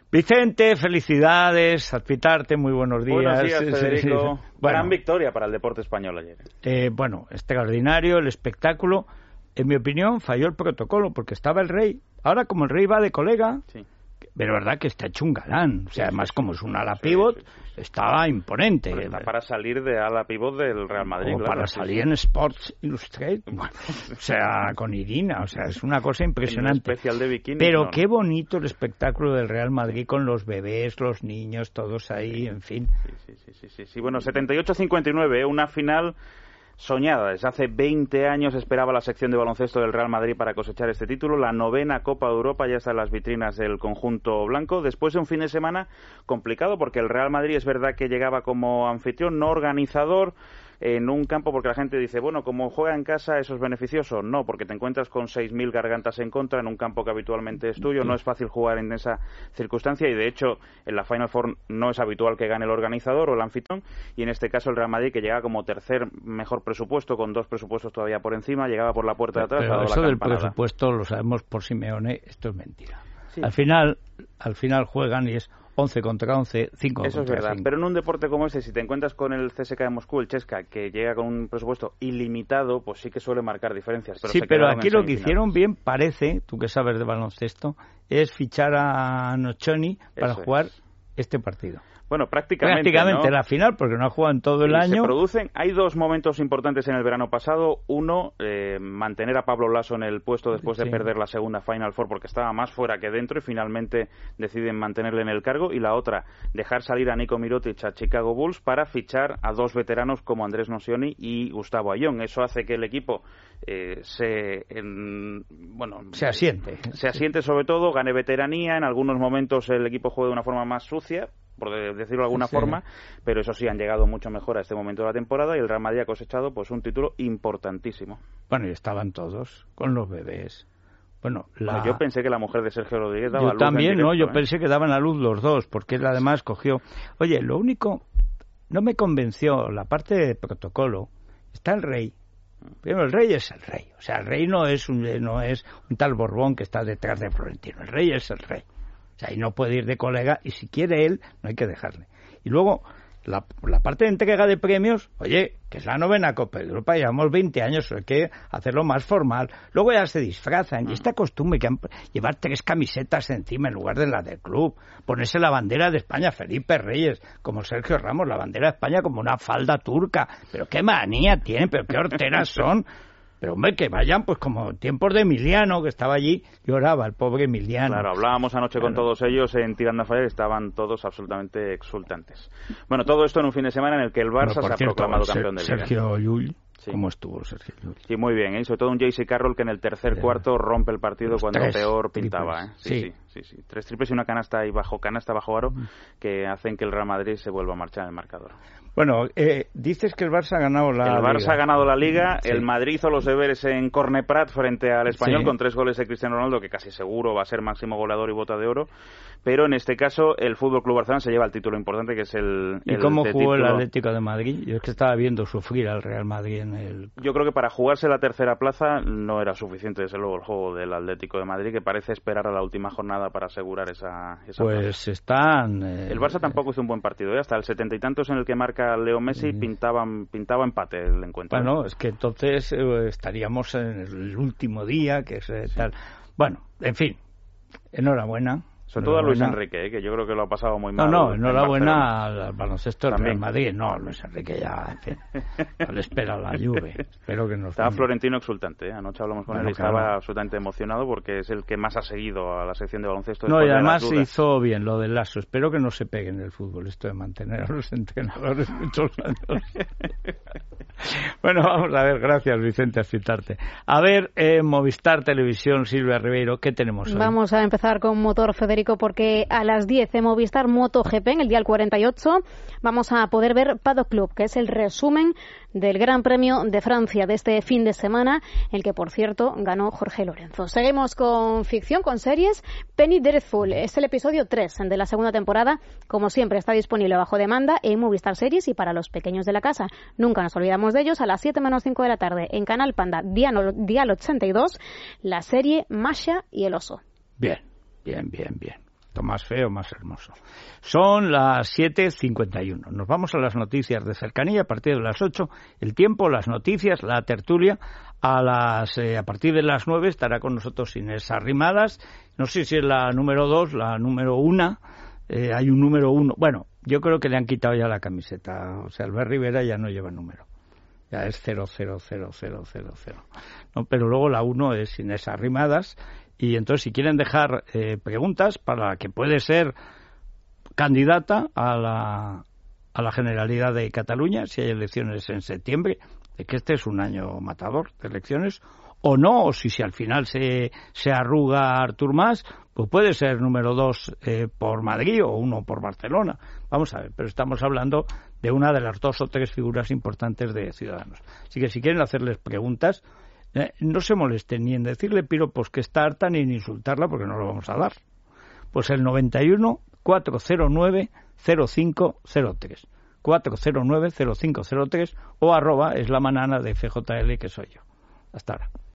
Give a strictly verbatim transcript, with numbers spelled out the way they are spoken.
Vicente, felicidades, Azpitarte, muy buenos días. Buenos días, Federico. Sí, sí. Bueno, gran victoria para el deporte español ayer. Eh, bueno, extraordinario el espectáculo. En mi opinión, falló el protocolo porque estaba el rey. Ahora, como el rey va de colega, sí. Pero verdad que está hecho un galán. O sea, sí, además, sí, como es un ala pivot, sí, sí, sí, sí. Estaba imponente. Bueno, está para salir de ala pivot del Real Madrid. O claro, para sí, salir sí. en Sports Illustrated. Bueno, o sea, con Irina. O sea, es una cosa impresionante. Especial de bikini. Pero no, qué no. bonito el espectáculo del Real Madrid con los bebés, los niños, todos ahí, en fin. Sí, sí, sí, sí, sí, sí. Bueno, setenta y ocho a cincuenta y nueve, una final soñada. Desde hace veinte años esperaba la sección de baloncesto del Real Madrid para cosechar este título. La novena Copa de Europa ya está en las vitrinas del conjunto blanco. Después de un fin de semana complicado, porque el Real Madrid es verdad que llegaba como anfitrión, no organizador, en un campo, porque la gente dice, bueno, como juega en casa, ¿eso es beneficioso? No, porque te encuentras con seis mil gargantas en contra en un campo que habitualmente es tuyo. No es fácil jugar en esa circunstancia y, de hecho, en la Final Four no es habitual que gane el organizador o el anfitrión. Y en este caso el Real Madrid, que llega como tercer mejor presupuesto, con dos presupuestos todavía por encima, llegaba por la puerta de atrás. Pero ha dado eso la del campanada. presupuesto lo sabemos por Simeone, esto es mentira. Sí. Al final, al final juegan y es once contra once, cinco Eso contra es verdad, cinco. pero en un deporte como este, si te encuentras con el C S K de Moscú, el Chesca, que llega con un presupuesto ilimitado, pues sí que suele marcar diferencias. Pero sí, se pero quedaron aquí en lo que semifinales. hicieron bien, parece, tú que sabes de baloncesto, es fichar a Nocioni para Eso jugar es. este partido. Bueno, prácticamente, Prácticamente ¿no? la final, porque no ha jugado en todo el Y año. se producen, hay dos momentos importantes en el verano pasado. Uno, eh, mantener a Pablo Laso en el puesto después de Sí. perder la segunda Final Four, porque estaba más fuera que dentro, y finalmente deciden mantenerle en el cargo. Y la otra, dejar salir a Nico Mirotic a Chicago Bulls para fichar a dos veteranos como Andrés Nocioni y Gustavo Ayón. Eso hace que el equipo eh, se en, bueno se asiente. Se asiente sobre todo, gane veteranía. En algunos momentos el equipo juega de una forma más sucia, por decirlo de alguna sí. forma, pero eso sí, han llegado mucho mejor a este momento de la temporada y el Real Madrid ha cosechado pues un título importantísimo. Bueno, y estaban todos con los bebés. Bueno, la... bueno, yo pensé que la mujer de Sergio Rodríguez daba yo a luz también, en directo, ¿no? Yo ¿eh? pensé que daban a luz los dos, porque él además cogió... Oye, lo único, no me convenció la parte de protocolo. Está el rey. Primero, el rey es el rey. O sea, el rey no es un, no es un tal Borbón que está detrás de Florentino. El rey es el rey. O sea, y no puede ir de colega, y si quiere él, no hay que dejarle. Y luego, la, la parte de entrega de premios, oye, que es la novena Copa de Europa, llevamos veinte años, hay que hacerlo más formal. Luego ya se disfrazan, y esta costumbre que han, llevar tres camisetas encima en lugar de la del club, ponerse la bandera de España, Felipe Reyes, como Sergio Ramos, la bandera de España como una falda turca. Pero qué manía tienen, pero qué horteras son. Pero, hombre, que vayan, pues como tiempos de Emiliano, que estaba allí, lloraba el pobre Emiliano. Claro, hablábamos anoche Claro. con todos ellos en Tirando a Fallar, estaban todos absolutamente exultantes. Bueno, todo esto en un fin de semana en el que el Barça Bueno, se ha cierto, proclamado Ser- campeón de Liga. Sergio Llull, Sí. ¿cómo estuvo Sergio Llull? Sí, muy bien, ¿eh? Sobre todo un J C Carroll que en el tercer Sí. cuarto rompe el partido Los cuando tres peor triples. pintaba, ¿eh? Sí, Sí. sí, sí, sí. Tres triples y una canasta y bajo canasta bajo aro que hacen que el Real Madrid se vuelva a marchar en el marcador. Bueno, eh, dices que el Barça ha ganado la El Barça Liga. ha ganado la Liga, Sí. el Madrid hizo los deberes en Corneprat frente al Español Sí. con tres goles de Cristiano Ronaldo, que casi seguro va a ser máximo goleador y bota de oro, pero en este caso el Fútbol Club Barcelona se lleva el título importante, que es el, ¿Y el cómo de jugó el título. Atlético de Madrid? Yo es que estaba viendo sufrir al Real Madrid en el... Yo creo que para jugarse la tercera plaza no era suficiente, desde luego, el juego del Atlético de Madrid, que parece esperar a la última jornada para asegurar esa, esa Pues plaza. están... Eh, El Barça tampoco hizo un buen partido, ¿eh? Hasta el setenta y tantos en el que marca Leo Messi Sí. pintaban, pintaba empate el encuentro. Bueno, es que entonces eh, estaríamos en el último día, que es eh, tal... Bueno, en fin, enhorabuena. Sobre todo a Luis enhorabuena. Enrique, ¿eh? Que yo creo que lo ha pasado muy No, mal. no, en enhorabuena Barcelona. al baloncesto del También. Real Madrid. No, Luis Enrique ya, en fin, no le espera la Juve. Espero que nos... Estaba Florentino exultante, ¿eh? Anoche hablamos con Bueno, él y estaba claro. absolutamente emocionado porque es el que más ha seguido a la sección de baloncesto. No, después y de además las dudas. hizo bien lo del Lasso. Espero que no se pegue en el fútbol esto de mantener a los entrenadores muchos años. Bueno, vamos a ver, gracias Vicente Azpitarte. A ver, eh, Movistar Televisión, Silvia Ribeiro, ¿qué tenemos hoy? Vamos a empezar con motor, Federico, porque a las diez en Movistar MotoGP, en el día cuarenta y ocho, vamos a poder ver Paddock Club, que es el resumen del Gran Premio de Francia de este fin de semana, el que, por cierto, ganó Jorge Lorenzo. Seguimos con ficción, con series. Penny Dreadful es el episodio tres de la segunda temporada. Como siempre, está disponible bajo demanda en Movistar Series y para los pequeños de la casa. Nunca nos olvidamos de ellos. A las siete menos cinco de la tarde en Canal Panda, Dial ochenta y dos, la serie Masha y el oso. Bien, bien, bien, bien. puesto más feo, más hermoso. Son las siete cincuenta y uno. Nos vamos a las noticias de cercanía a partir de las ocho. El tiempo, las noticias, la tertulia. A las eh, a partir de las nueve estará con nosotros Inés Arrimadas. No sé si es la número dos, la número una. Eh, hay un número uno. Bueno, yo creo que le han quitado ya la camiseta. O sea, Albert Rivera ya no lleva número. Ya es cero cero cero cero cero cero. No, pero luego la uno es Inés Arrimadas. Y entonces, si quieren dejar eh, preguntas para que puede ser candidata a la, a la Generalidad de Cataluña, si hay elecciones en septiembre, de que este es un año matador de elecciones, o no, o si, si al final se, se arruga Artur Mas, pues puede ser número dos eh, por Madrid o uno por Barcelona. Vamos a ver, pero estamos hablando de una de las dos o tres figuras importantes de Ciudadanos. Así que si quieren hacerles preguntas, eh, no se molesten ni en decirle piropos que está harta ni en insultarla, porque no lo vamos a dar. Pues el noventa y uno, cuatrocientos nueve, cero cinco cero tres. cuatrocientos nueve, cero cinco cero tres o arroba es la manana de F J L, que soy yo. Hasta ahora.